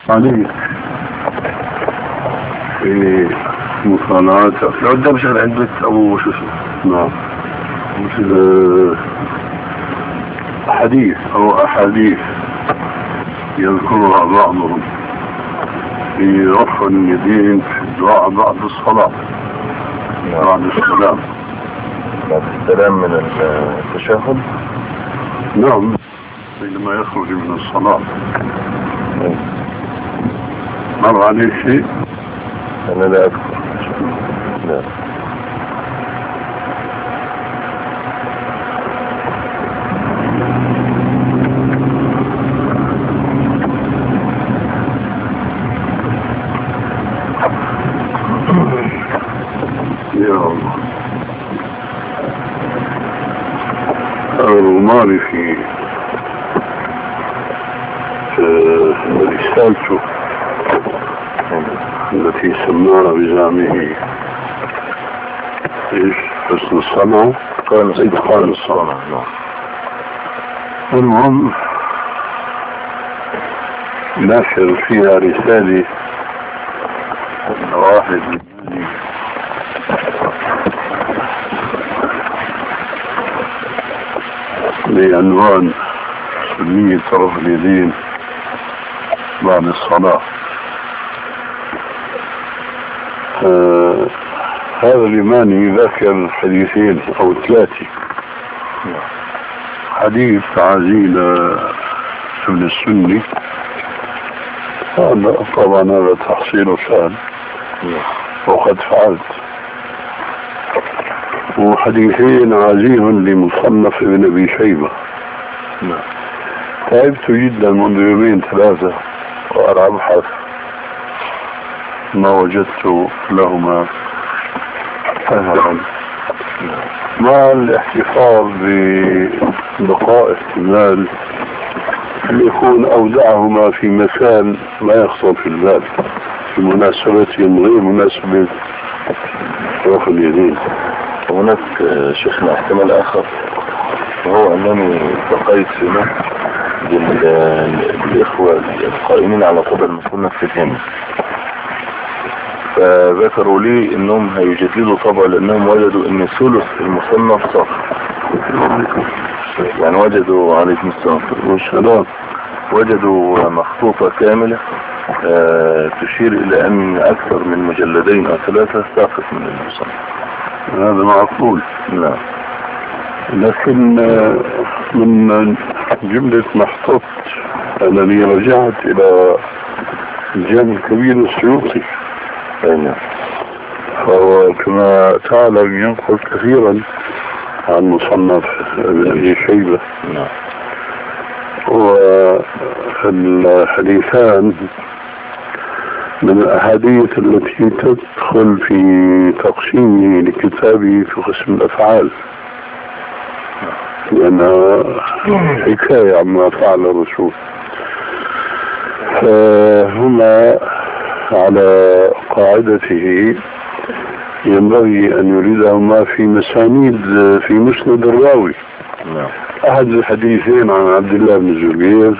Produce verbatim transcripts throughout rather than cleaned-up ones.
عليه في مصانعاته لو قدام شغل عند بيت أبو شو اسمه. نعم مثل حديث أو أحاديث يذكرها بعضهم في رفع اليدين في الدعاء بعد الصلاة بعد السلام بعد السلام من التشهد. نعم عندما يخرج من الصلاة. مر عليه شيء؟ أنا لا أذكر. لا. يا الله. الروماني في رسالته التي سماها بزعمه ايش حسن الصنعة اتقان الصنعة. المهم ناشر فيها رسالة واحد بعنوان سنية رفع اليدين بعد الصلاة. آه هذا اليماني ذكر حديثين او ثلاثة. حديث عزيز ابن السني هذا طبعا هذا تحصيله سهل وقد فعلت، وحديثين عزيز لمصنف ابن ابي شيبة. تعبت جدا منذ يومين ثلاثة وأنا أبحث ما وجدت لهما أثرا، مع الاحتفاظ ببقاء احتمال أن يكون أودعهما في مكان ما يخطر في البال في مناسبتهم غير مناسبة رفع اليدين. هناك شيخنا احتمال آخر، وهو أنني التقيت في مصر بالإخوة القائمين على طب المصنف في الهند، فذكروا لي انهم هيجددوا طبعا لانهم وجدوا ان ثلث المصنف صفر، يعني وجدوا عليكم السلام وجدوا مخطوطة كاملة آه تشير الى ان اكثر من مجلدين او ثلاثة ساقط من المصنف. هذا معقول. نعم. لكن من جملة محطوط أنني رجعت إلى الجامع الكبير السيوطي، فهو كما تعلم ينقل كثيرا عن مصنف ابن أبي شيبة، والحديثان من الأحاديث التي تدخل في تقسيمه لكتابه في قسم الأفعال، لأنها حكاية عما فعل الرسول. فهما على قاعدته ينبغي أن يريدهما في مسانيد في مسند الراوي. أحد الحديثين عن عبد الله بن الزبير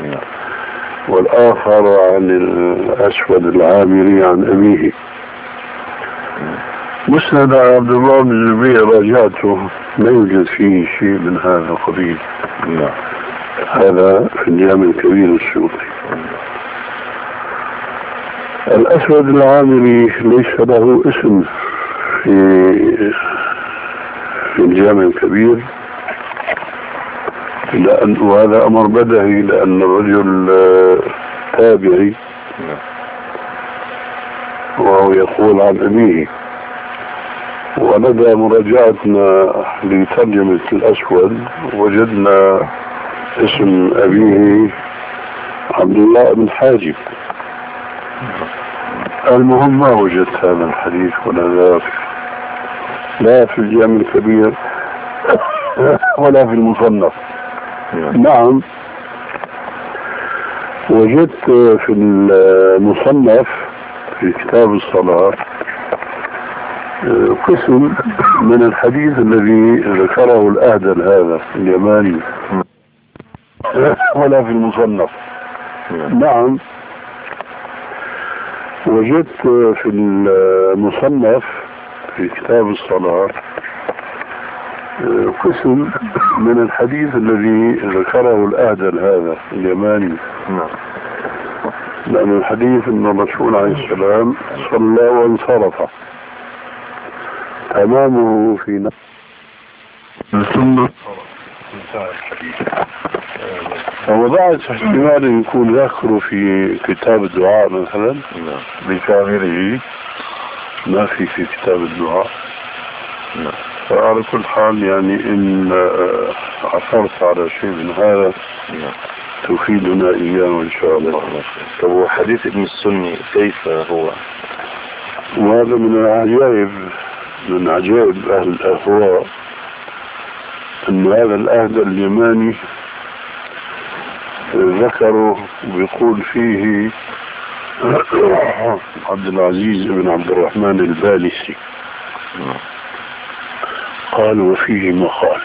والآخر عن الأسود العامري عن أبيه. مسند عبد الله بن الزبير راجعته لا يوجد فيه شيء من هذا القبيل. هذا في الجامع الكبير السيوطي. الأسود العامري ليس له اسم في في الجامع الكبير، لأن وهذا أمر بدهي لأن الرجل تابعي وهو يقول عن أبيه. ولدى مراجعتنا لترجمة الأسود وجدنا اسم أبيه عبد الله بن حاجب. المهم ما وجدت هذا الحديث ولا ذاك، لا في الجامع الكبير ولا في المصنف. نعم وجدت في المصنف في كتاب الصلاة قسم من الحديث الذي ذكره الأهدل هذا اليماني، ولا في المصنف. نعم وجدت في المصنف في كتاب الصلاة قسم من الحديث الذي ذكره الأهدل هذا اليماني. نعم. لأن الحديث أن الرسول عليه السلام صلى وانصرف تمامه في نفسه ثم ووضعت احتمال أن يكون ذكره في كتاب الدعاء مثلا بكامله، ما في في كتاب الدعاء. فعلى كل حال يعني إن عثرت على شيء من هذا تفيدنا إياه إن شاء الله. طب وحديث ابن السني كيف هو؟ وهذا من العجائب من عجائب أهل الأهواء أن هذا الأهدى اليماني ذكروا بيقول فيه عبد العزيز بن عبد الرحمن البالسي قال وفيه مقال.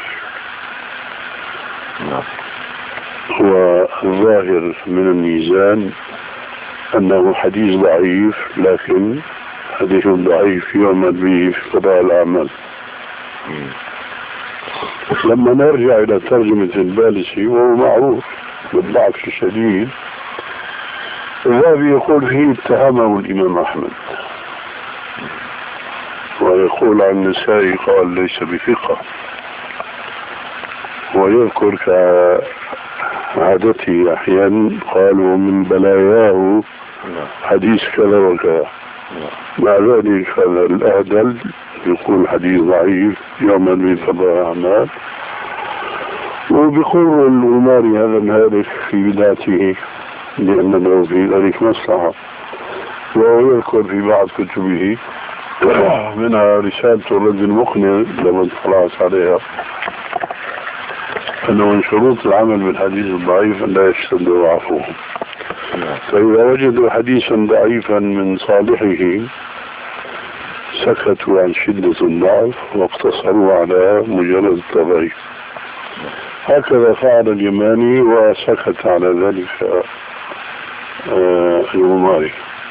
والظاهر من الميزان أنه حديث ضعيف، لكن حديث ضعيف يعمل به في قضاء الأعمال. لما نرجع إلى ترجمة البالسي وهو معروف بالضعف الشديد، الذهبي يقول فيه اتهمه الإمام أحمد، ويقول عن النسائي قال ليس بثقة، ويذكر كعادته أحيانا قال ومن بلاياه حديث كذا وكذا. مع ذلك هذا الأهدل يقول حديث ضعيف يعمل به قضاء أعمال، وبيقول الغماري هذا الهالك في بدايته لأن له في ذلك مصلحة. ويذكر في بعض كتبه منها رسالة الرجل المقنع لما اطلعت عليها أنه من شروط العمل بالحديث الضعيف أن لا يشتد ضعفه. فإذا وجدوا حديثا ضعيفا من صالحه سكتوا عن شدة الضعف واقتصروا على مجرد التضعيف. هكذا فعل اليماني وسكت على ذلك الغماري.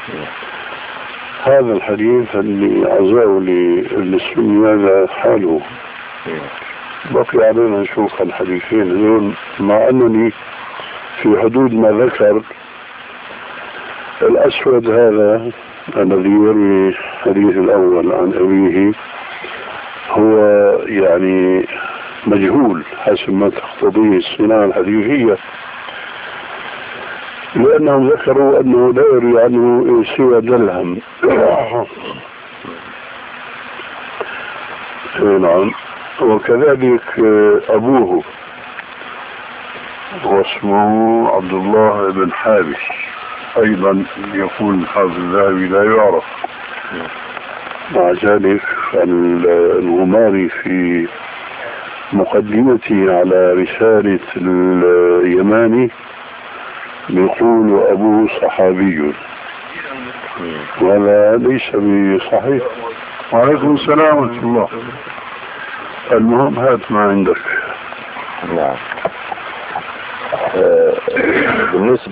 هذا الحديث اللي عزاه لابن السني هذا حاله. بقي علينا نشوف الحديثين اليوم، مع أنني في حدود ما ذكر الأسود هذا الذي يروي الحديث الأول عن أبيه هو يعني مجهول حسب ما تقتضيه الصناعة الحديثية، لأنهم ذكروا أنه لا يروي عنه سوى دلهم. نعم. وكذلك أبوه واسمه عبد الله بن حابس أيضا يقول الحافظ الذهبي لا يعرف. مع ذلك الغماري في مقدمته على رسالة اليماني يقول أبوه صحابي، وهذا ليس بصحيح. وعليكم السلام ورحمة الله. المهم هات ما عندك. نعم. آه بالنسبة